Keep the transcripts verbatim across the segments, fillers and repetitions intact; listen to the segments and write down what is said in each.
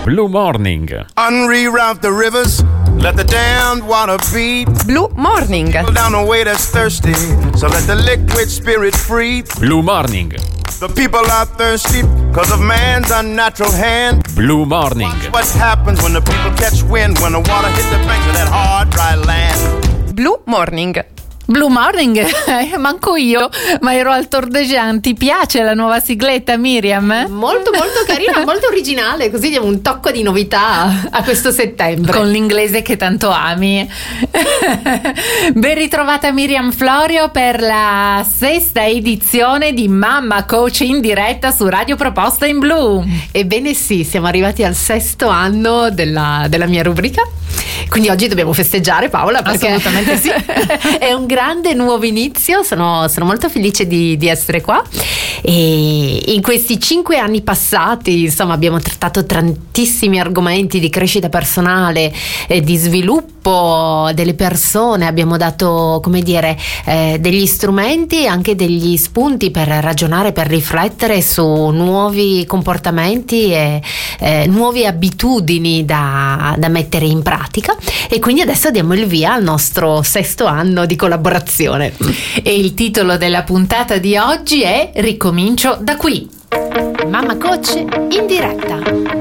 Blue Morning. Unreroute the rivers, let the damned water beat. Blue Morning. Down the way that's thirsty, so let the liquid spirit free. Blue Morning. The people are thirsty because of man's unnatural hand. Blue Morning. Watch what happens when the people catch wind, when the water hit the banks of that hard, dry land. Blue Morning. Blue Morning, eh, manco io, ma ero al Tordegian. Ti piace la nuova sigletta, Miriam? Molto molto carina, molto originale, così diamo un tocco di novità a questo settembre. Con l'inglese che tanto ami. Ben ritrovata Miriam Florio per la sesta edizione di Mamma Coach in diretta su Radio Proposta in Blu. Ebbene sì, siamo arrivati al sesto anno della, della mia rubrica, quindi oggi dobbiamo festeggiare, Paola, perché assolutamente sì. È un grande nuovo inizio. Sono, sono molto felice di, di essere qua, e in questi cinque anni passati, insomma, abbiamo trattato tantissimi argomenti di crescita personale e di sviluppo delle persone. Abbiamo dato, come dire, eh, degli strumenti e anche degli spunti per ragionare, per riflettere su nuovi comportamenti e eh, nuove abitudini da, da mettere in pratica, e quindi adesso diamo il via al nostro sesto anno di collaborazione. E il titolo della puntata di oggi è Ricomincio da qui. Mamma Coach in diretta.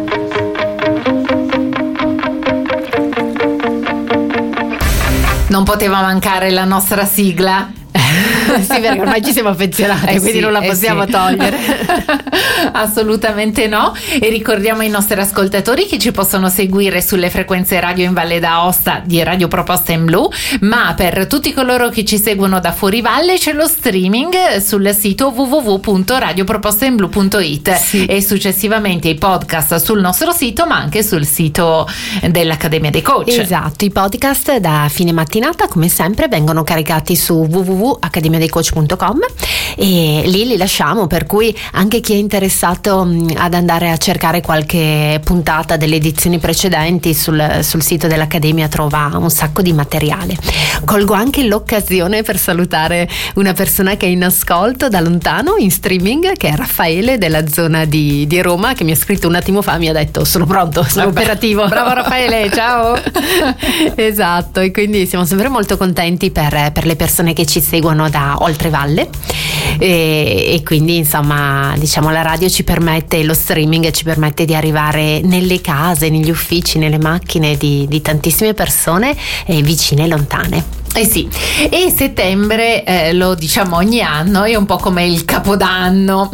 Non poteva mancare la nostra sigla. Sì, perché ormai ci siamo affezionati, eh quindi sì, non la possiamo eh sì. togliere. Assolutamente no. E ricordiamo ai nostri ascoltatori che ci possono seguire sulle frequenze radio in Valle d'Aosta di Radio Proposta in Blu, ma per tutti coloro che ci seguono da fuori valle c'è lo streaming sul sito w w w punto radio proposta in blu punto i t, sì. E successivamente i podcast sul nostro sito, ma anche sul sito dell'Accademia dei Coach. Esatto, i podcast da fine mattinata come sempre vengono caricati su w w w punto accademia dei coach punto com e lì li lasciamo, per cui anche chi è interessato ad andare a cercare qualche puntata delle edizioni precedenti sul, sul sito dell'Accademia trova un sacco di materiale. Colgo anche l'occasione per salutare una persona che è in ascolto da lontano in streaming, che è Raffaele della zona di, di Roma, che mi ha scritto un attimo fa, mi ha detto sono pronto, sono Vabbè, operativo. Bravo Raffaele, ciao. Esatto, e quindi siamo sempre molto contenti per, per le persone che ci seguono da oltrevalle, e, e quindi insomma diciamo la radio ci permette, lo streaming ci permette di arrivare nelle case, negli uffici, nelle macchine di, di tantissime persone eh, vicine e lontane. Eh sì, e settembre eh, lo diciamo ogni anno, è un po' come il Capodanno.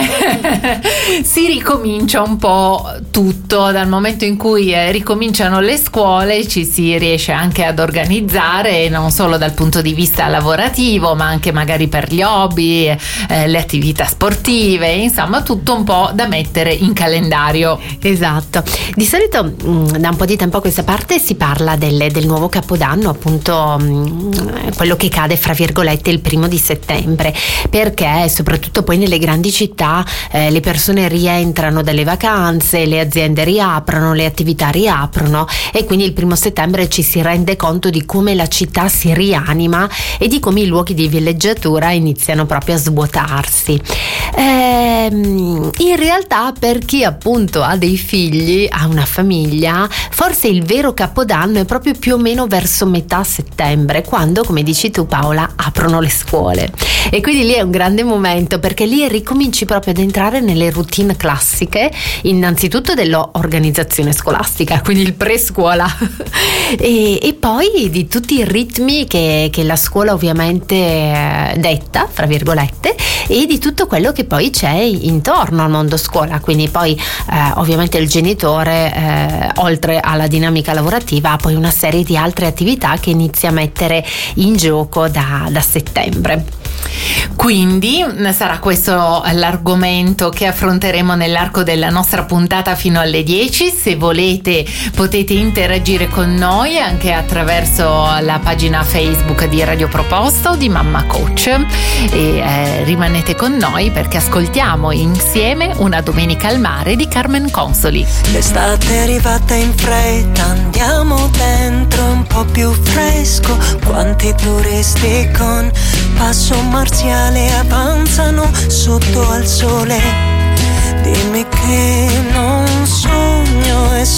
Si ricomincia un po' tutto dal momento in cui eh, ricominciano le scuole, ci si riesce anche ad organizzare non solo dal punto di vista lavorativo, ma anche magari per gli hobby, eh, le attività sportive, insomma tutto un po' da mettere in calendario. Esatto, di solito mh, da un po' di tempo a questa parte si parla del, del nuovo Capodanno, appunto mh, quello che cade fra virgolette il primo di settembre, perché soprattutto poi nelle grandi città eh, le persone rientrano dalle vacanze, le aziende riaprono, le attività riaprono, e quindi il primo settembre ci si rende conto di come la città si rianima e di come i luoghi di villeggiatura iniziano proprio a svuotarsi. Ehm, in realtà per chi appunto ha dei figli, ha una famiglia, forse il vero Capodanno è proprio più o meno verso metà settembre, quando, come dici tu Paola, aprono le scuole, e quindi lì è un grande momento, perché lì ricominci proprio ad entrare nelle routine classiche, innanzitutto dell'organizzazione scolastica, quindi il pre-scuola e, e poi di tutti i ritmi che, che la scuola ovviamente eh, detta, fra virgolette, e di tutto quello che poi c'è intorno al mondo scuola. Quindi poi eh, ovviamente il genitore eh, oltre alla dinamica lavorativa ha poi una serie di altre attività che inizia a mettere in gioco da, da settembre. Quindi sarà questo l'argomento che affronteremo nell'arco della nostra puntata fino alle dieci. Se volete potete interagire con noi anche attraverso la pagina Facebook di Radio Proposta o di Mamma Coach, e eh, rimanete con noi perché ascoltiamo insieme Una domenica al mare di Carmen Consoli. L'estate è arrivata in fretta, andiamo dentro un po' più fresco. Quanti turisti con passo marziale avanzano sotto al sole. Dimmi che non sogno e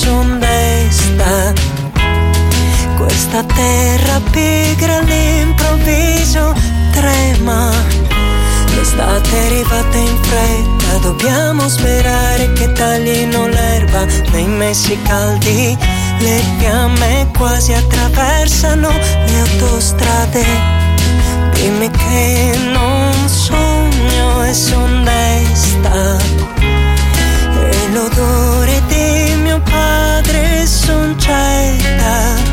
Dobbiamo sperare che taglino l'erba nei mesi caldi. Le fiamme quasi attraversano le autostrade. Dimmi che non sogno e son desta. E l'odore di mio padre son certa.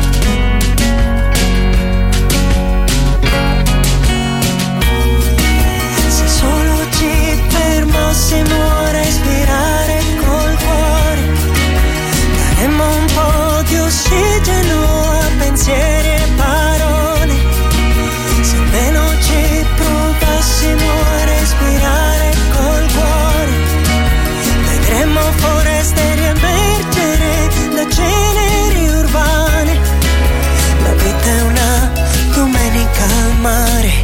Massimo a respirare col cuore, daremmo un po' di ossigeno a pensieri e parole. Se almeno ci provassimo a respirare col cuore, vedremmo foreste riemergere da ceneri urbane. La vita è una domenica al mare.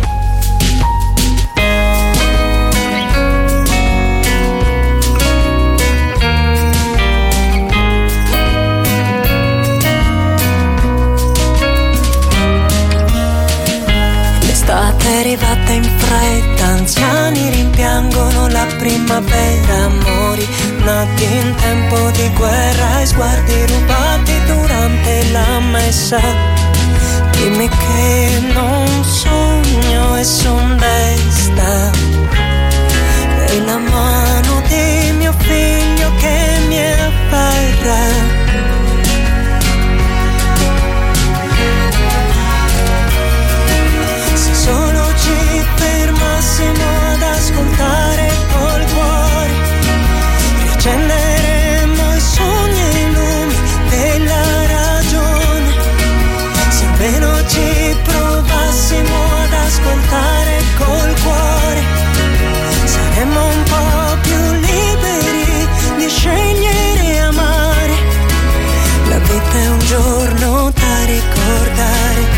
L'estate è arrivata in fretta, anziani rimpiangono la primavera, amori nati in tempo di guerra e sguardi rubati durante la messa. Dimmi che non sogno e son desta. E la mano di mio figlio che mi afferra. Solo ci fermassimo ad ascoltare col cuore, riaccenderemmo i sogni e i lumi della ragione. Se almeno ci provassimo ad ascoltare col cuore, saremmo un po' più liberi di scegliere e amare. La vita è un giorno da ricordare.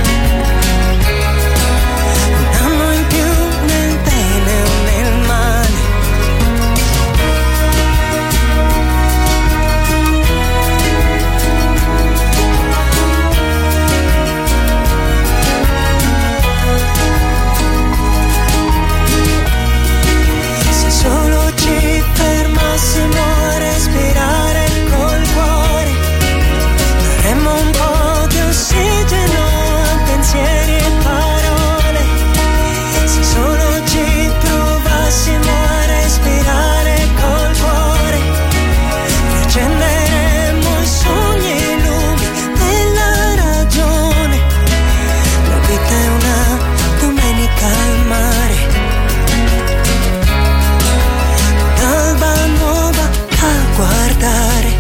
Fermassimo a respirare col cuore, daremmo un po' di ossigeno a pensieri e parole. Se solo ci provassimo a respirare col cuore, riaccenderemmo i sogni e i lumi della ragione. La vita è una domenica al mare. Guardare.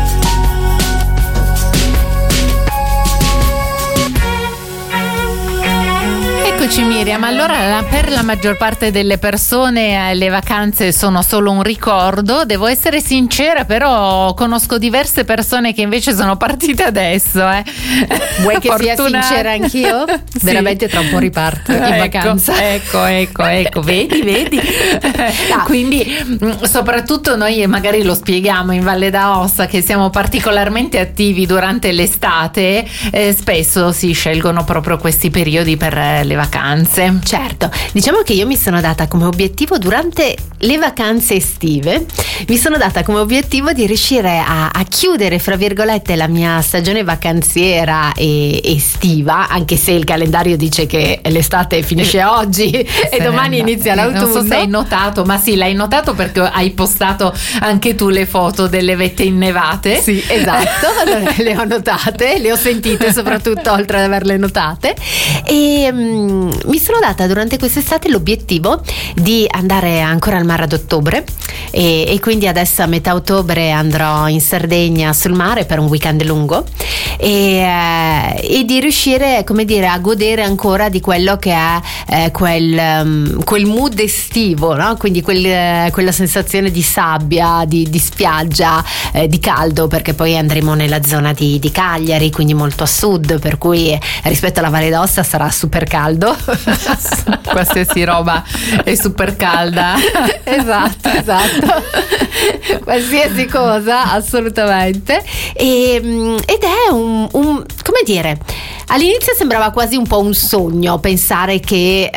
Eccoci Miriam, allora la, per la maggior parte delle persone eh, le vacanze sono solo un ricordo. Devo essere sincera, però conosco diverse persone che invece sono partite adesso. Eh. Vuoi che sia sincera anch'io? Sì. Veramente tra un po' riparto in ecco, vacanza. Ecco, ecco, ecco, vedi, vedi. No. Quindi soprattutto noi magari lo spieghiamo in Valle d'Aosta che siamo particolarmente attivi durante l'estate, eh, spesso si scelgono proprio questi periodi per eh, le vacanze. Certo, diciamo che io mi sono data come obiettivo durante le vacanze estive, mi sono data come obiettivo di riuscire a, a chiudere fra virgolette la mia stagione vacanziera e estiva, anche se il calendario dice che l'estate finisce oggi se e domani inizia l'autunno. Non so se hai notato, ma sì, l'hai notato perché hai postato anche tu le foto delle vette innevate. Sì, esatto, le ho notate, le ho sentite soprattutto oltre ad averle notate e um, mi sono data durante quest'estate l'obiettivo di andare ancora al mare ad ottobre e, e quindi adesso a metà ottobre andrò in Sardegna sul mare per un weekend lungo e, eh, e di riuscire, come dire, a godere ancora di quello che è eh, quel, um, quel mood estivo, no? Quindi quel, eh, quella sensazione di sabbia, di, di spiaggia, eh, di caldo, perché poi andremo nella zona di, di Cagliari, quindi molto a sud, per cui rispetto alla Valle d'Aosta sarà super caldo. Qualsiasi roba è super calda. Esatto, esatto. Qualsiasi cosa, assolutamente. E, ed è un, un come come dire, all'inizio sembrava quasi un po' un sogno pensare che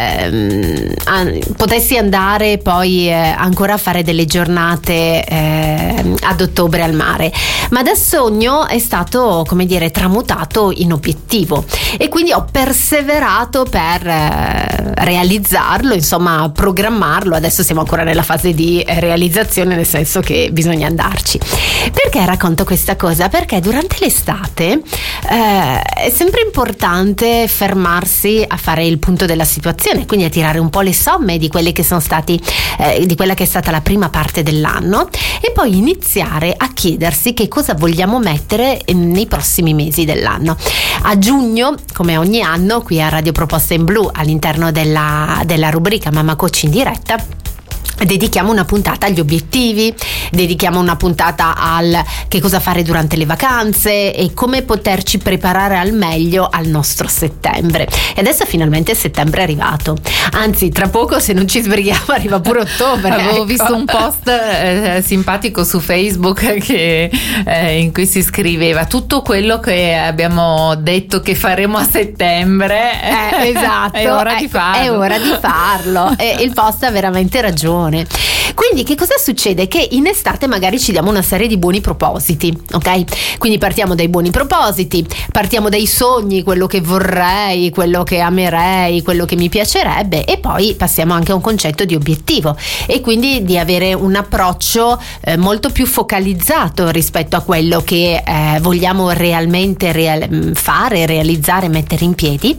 eh, potessi andare poi eh, ancora a fare delle giornate eh, ad ottobre al mare, ma da sogno è stato, come dire, tramutato in obiettivo, e quindi ho perseverato per eh, realizzarlo, insomma programmarlo. Adesso siamo ancora nella fase di realizzazione, nel senso che bisogna andarci. Perché racconto questa cosa? Perché durante l'estate eh, è sempre importante fermarsi a fare il punto della situazione, quindi a tirare un po' le somme di quelle che sono stati eh, di quella che è stata la prima parte dell'anno, e poi iniziare a chiedersi che cosa vogliamo mettere nei prossimi mesi dell'anno. A giugno, come ogni anno, qui a Radio Proposta in Blu, all'interno della, della rubrica Mamma Coach in diretta, dedichiamo una puntata agli obiettivi, dedichiamo una puntata al che cosa fare durante le vacanze e come poterci preparare al meglio al nostro settembre. E adesso finalmente settembre è arrivato, anzi tra poco, se non ci sbrighiamo, arriva pure ottobre. Avevo ecco. visto un post eh, simpatico su Facebook che, eh, in cui si scriveva tutto quello che abbiamo detto che faremo a settembre. Eh, esatto, è ora di ecco, farlo. È ora di farlo e il post ha veramente ragione. Quindi che cosa succede? Che in estate magari ci diamo una serie di buoni propositi, ok? Quindi partiamo dai buoni propositi, partiamo dai sogni, quello che vorrei, quello che amerei, quello che mi piacerebbe, e poi passiamo anche a un concetto di obiettivo, e quindi di avere un approccio eh, molto più focalizzato rispetto a quello che eh, vogliamo realmente real- fare, realizzare, mettere in piedi,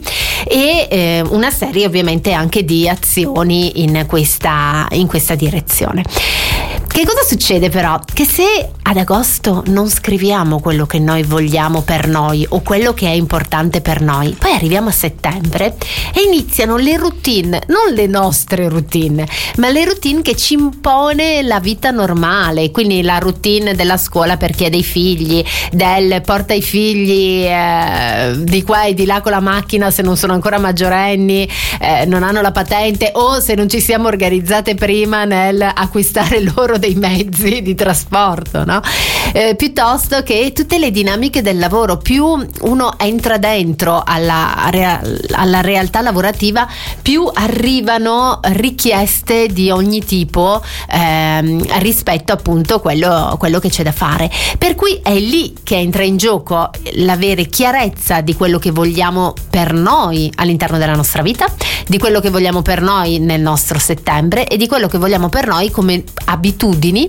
e eh, una serie ovviamente anche di azioni in questa in questa direzione. Che cosa succede però? Che se ad agosto non scriviamo quello che noi vogliamo per noi o quello che è importante per noi, poi arriviamo a settembre e iniziano le routine, non le nostre routine, ma le routine che ci impone la vita normale, quindi la routine della scuola per chi ha dei figli, del porta i figli eh, di qua e di là con la macchina se non sono ancora maggiorenni, eh, non hanno la patente, o se non ci siamo organizzate prima nel acquistare loro dei mezzi di trasporto, no? Eh, piuttosto che tutte le dinamiche del lavoro. Più uno entra dentro alla, real, alla realtà lavorativa, più arrivano richieste di ogni tipo ehm, rispetto appunto a quello, quello che c'è da fare, per cui è lì che entra in gioco l'avere chiarezza di quello che vogliamo per noi all'interno della nostra vita, di quello che vogliamo per noi nel nostro settembre e di quello che vogliamo per noi come abitudini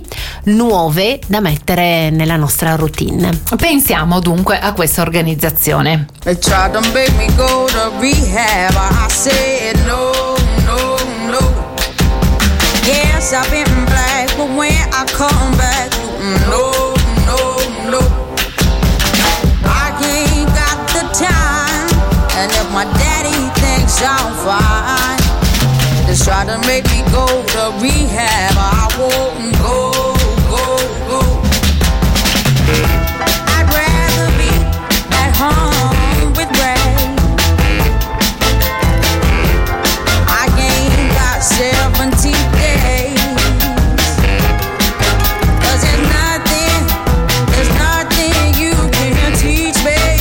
nuove da mettere nella nostra routine. Pensiamo dunque a questa organizzazione. They tried to make me go to rehab. I said no, no, no. Yes, I've been black, but when I come back, no, no, no. I ain't got the time, and if my daddy thinks I'm fine, they try to make me go to rehab. I won't go, go, go. I'd rather be at home with Ray. I ain't got seventy days. 'Cause there's nothing, there's nothing you can teach me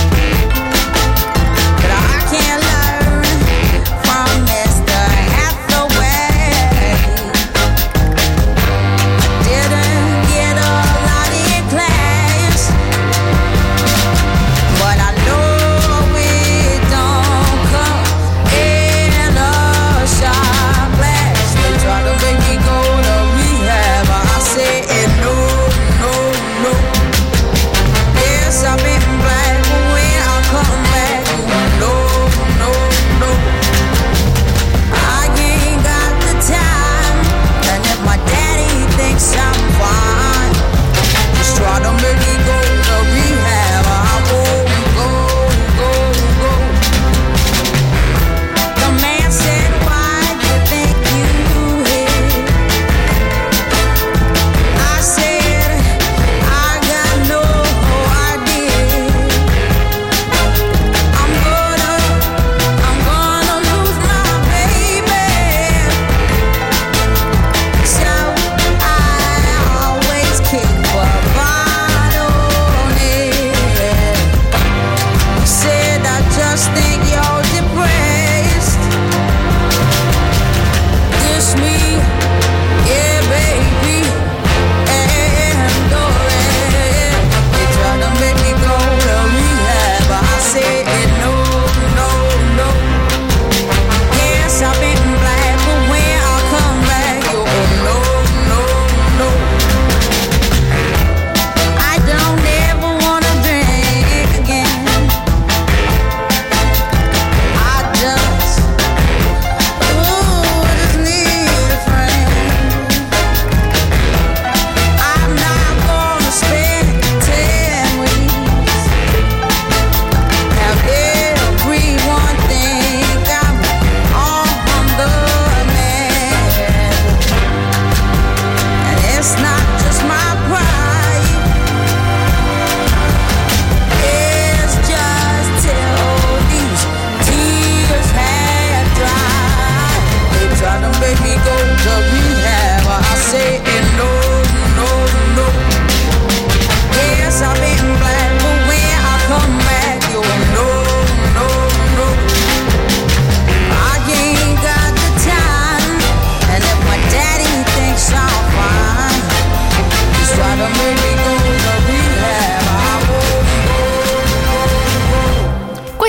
that I can't learn from Mister Hathaway.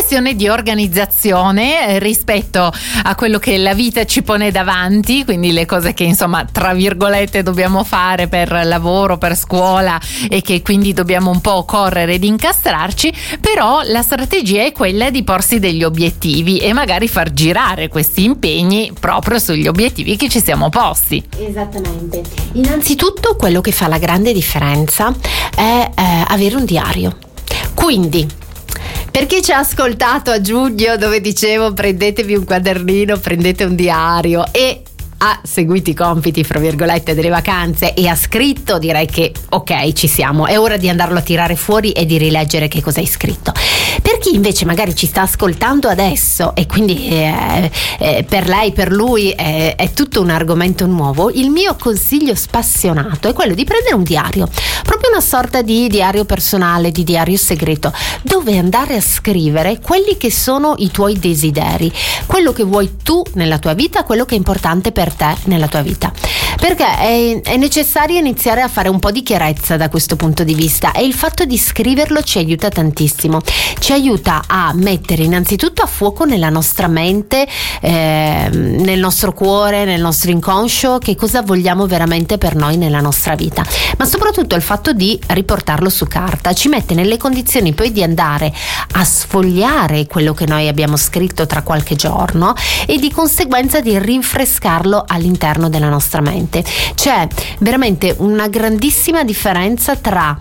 questione di organizzazione eh, rispetto a quello che la vita ci pone davanti, quindi le cose che insomma tra virgolette dobbiamo fare per lavoro, per scuola, e che quindi dobbiamo un po' correre ed incastrarci. Però la strategia è quella di porsi degli obiettivi e magari far girare questi impegni proprio sugli obiettivi che ci siamo posti. Esattamente. Innanzitutto quello che fa la grande differenza è eh, avere un diario. Quindi, per chi ci ha ascoltato a giugno dove dicevo prendetevi un quadernino, prendete un diario e ha seguito i compiti fra virgolette delle vacanze e ha scritto, direi che ok, ci siamo, è ora di andarlo a tirare fuori e di rileggere che cosa hai scritto. Per chi invece magari ci sta ascoltando adesso e quindi eh, eh, per lei, per lui è, è tutto un argomento nuovo, il mio consiglio spassionato è quello di prendere un diario, proprio una sorta di diario personale, di diario segreto, dove andare a scrivere quelli che sono i tuoi desideri, quello che vuoi tu nella tua vita, quello che è importante per te nella tua vita, perché è, è necessario iniziare a fare un po' di chiarezza da questo punto di vista, e il fatto di scriverlo ci aiuta tantissimo, ci aiuta a mettere innanzitutto a fuoco nella nostra mente, eh, nel nostro cuore, nel nostro inconscio, che cosa vogliamo veramente per noi nella nostra vita, ma soprattutto il fatto di riportarlo su carta ci mette nelle condizioni poi di andare a sfogliare quello che noi abbiamo scritto tra qualche giorno e di conseguenza di rinfrescarlo all'interno della nostra mente. C'è veramente una grandissima differenza tra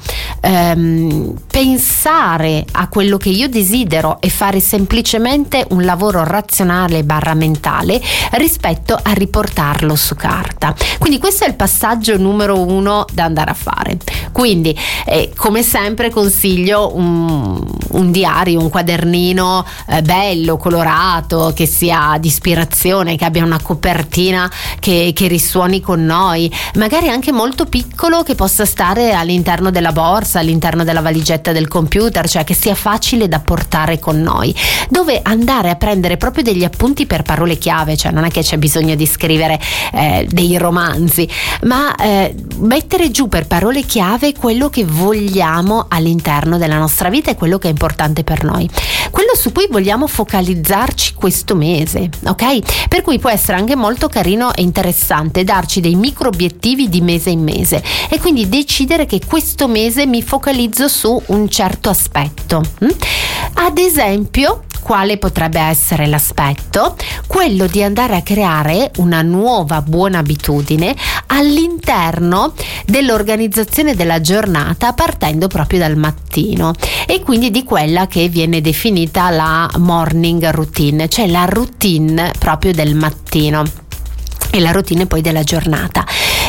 ehm, pensare a quello che io desidero e fare semplicemente un lavoro razionale barra mentale rispetto a riportarlo su carta. Quindi questo è il passaggio numero uno da andare a fare. Quindi eh, come sempre consiglio un, un diario, un quadernino eh, bello, colorato, che sia di ispirazione, che abbia una copertina Che, che risuoni con noi, magari anche molto piccolo, che possa stare all'interno della borsa, all'interno della valigetta del computer, cioè che sia facile da portare con noi, dove andare a prendere proprio degli appunti per parole chiave, cioè non è che c'è bisogno di scrivere eh, dei romanzi, ma eh, mettere giù per parole chiave quello che vogliamo all'interno della nostra vita e quello che è importante per noi, quello su cui vogliamo focalizzarci questo mese, ok? Per cui può essere anche molto carino e interessante darci dei micro obiettivi di mese in mese e quindi decidere che questo mese mi focalizzo su un certo aspetto. Ad esempio, quale potrebbe essere l'aspetto? Quello di andare a creare una nuova buona abitudine all'interno dell'organizzazione della giornata, partendo proprio dal mattino, e quindi di quella che viene definita la morning routine, cioè la routine proprio del mattino e la routine poi della giornata.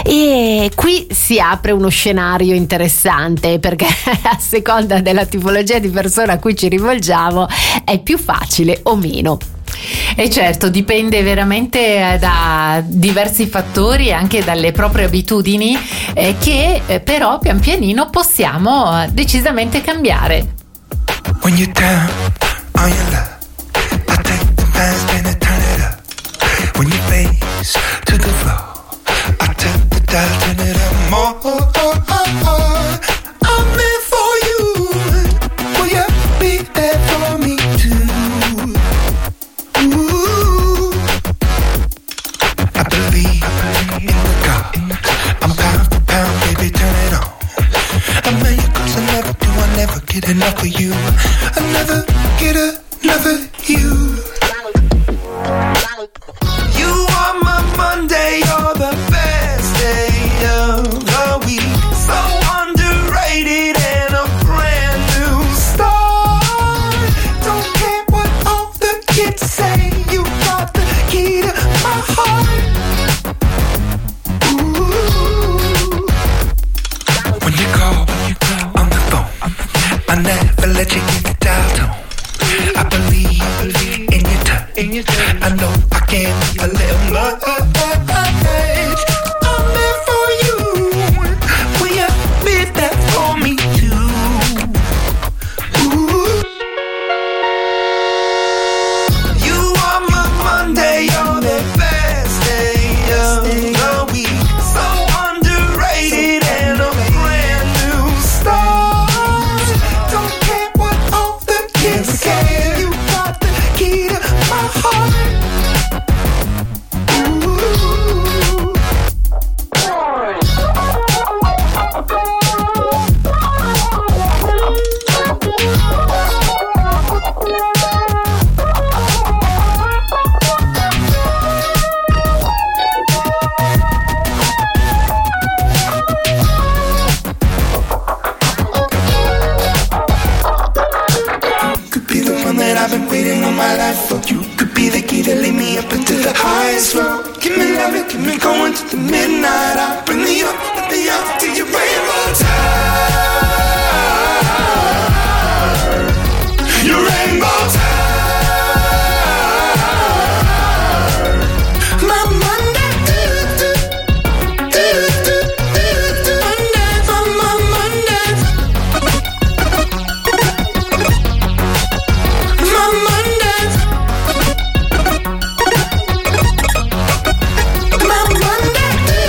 E qui si apre uno scenario interessante, perché a seconda della tipologia di persona a cui ci rivolgiamo è più facile o meno. E certo, dipende veramente da diversi fattori e anche dalle proprie abitudini eh, che eh, però pian pianino possiamo eh, decisamente cambiare. When you're down on your luck, I take the fast and I turn it up. When you face to the floor, I take the dial, turn it up more. Oh, oh, oh, oh. I'm there for you. Will you be there for me too? Ooh. I believe in the God. I'm pound for pound, baby, turn it on. A million cause I never do, I never get enough of you. I never get enough of you. You are my Monday, you're the best day of the week. So underrated and a brand new start. Don't care what all the kids say, you got the key to my heart. Ooh. When you call, when you call on the phone, I never let you get the dial tone. I believe, I believe in your touch. In your touch. I know I can be a little much. I'm there for you. Will you be there for me too? Ooh. You are my Monday, you're the best day of the week. So underrated and a brand new start. Don't care what all to midnight. I bring the up, the up to your rainbow tide. Your rainbow tide. My Monday, Monday, my Monday, my Monday, my Monday.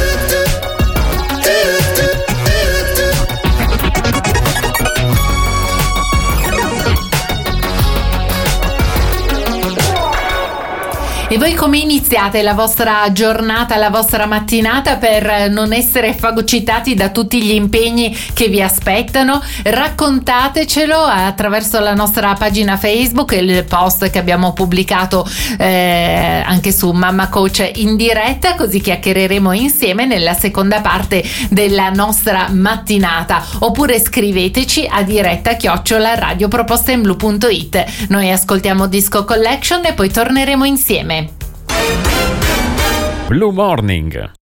E voi come iniziate la vostra giornata, la vostra mattinata per non essere fagocitati da tutti gli impegni che vi aspettano? Raccontatecelo attraverso la nostra pagina Facebook, il post che abbiamo pubblicato eh, anche su Mamma Coach in diretta, così chiacchiereremo insieme nella seconda parte della nostra mattinata. Oppure scriveteci a diretta chiocciola radiopropostainblu punto it. Noi ascoltiamo Disco Collection e poi torneremo insieme. Blue Morning.